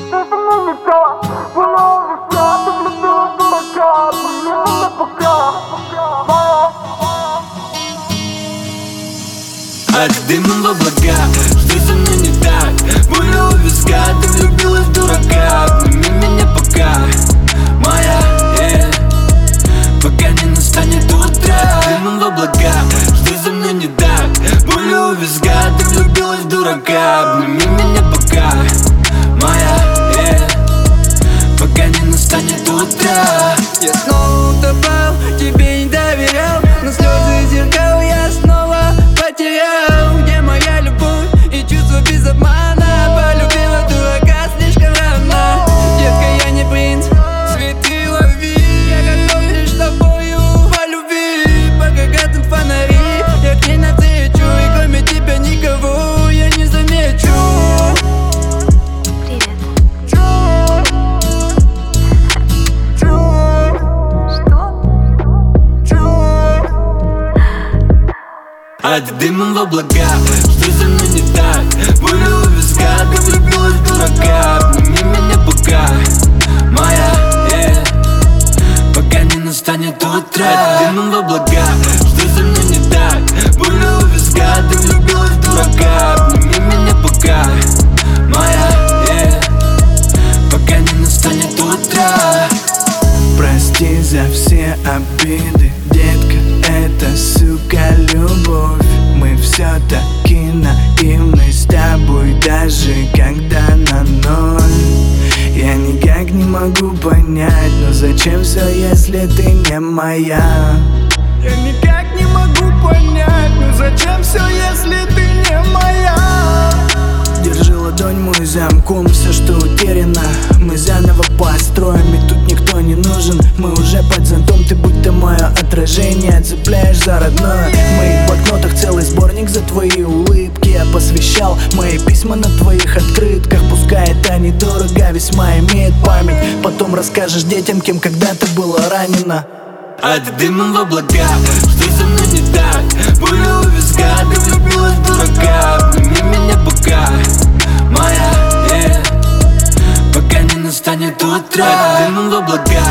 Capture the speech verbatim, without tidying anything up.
А ты дымом в облака, что со мной не так? Болью у виска, ты влюбилась в дурака. Обними меня пока, моя, yeah. Пока не настанет утро. Дымом в облака, что со мной не так? Болью у виска, ты влюбилась в дурака. Обними меня пока, моя, yeah. Пока не настанет утро. Я снова утопал, тебе не доверял, но слезы зеркал я снова потерял. Где моя любовь и чувство без обмана? Полюбила дурака слишком рано. Детка, я не принц, цветы лови. Я готов лишь с тобою по любви. Пока гаснут фонари, я к ней навстречу, и кроме тебя никого я не замечу. А ты дымом в облака, что со мной не так? Болью у виска, ты влюбилась в дурака. Обними меня пока, моя, yeah. Пока не настанет утро. А ты дымом в облака, что со мной не так? Болью у виска, ты влюбилась в дурака. Обними меня пока, моя, yeah. Пока не настанет утро. Прости за все обиды, детка, это, сука, любовь. Мы все-таки наивны с тобой, даже когда на ноль. Я никак не могу понять, но зачем все, если ты не моя? Я никак не могу понять, но зачем все, если ты не моя? Держи ладонь мой замком, все, что утеряно мы заново построим, и тут никто не нужен. Мы уже под зонтом, ты будто мое отражение, цепляешь за родное. В моих блокнотах целый сборник за твои улыбки. Я посвящал мои письма на твоих открытках. Пускай это недорого, весьма имеет память. Потом расскажешь детям, кем когда-то была ранена. А ты дымом в облака, что со мной не так? Болью у виска, ты влюбилась в дурака. Обними меня пока, моя, yeah. Пока не настанет утро. А ты дымом в облака,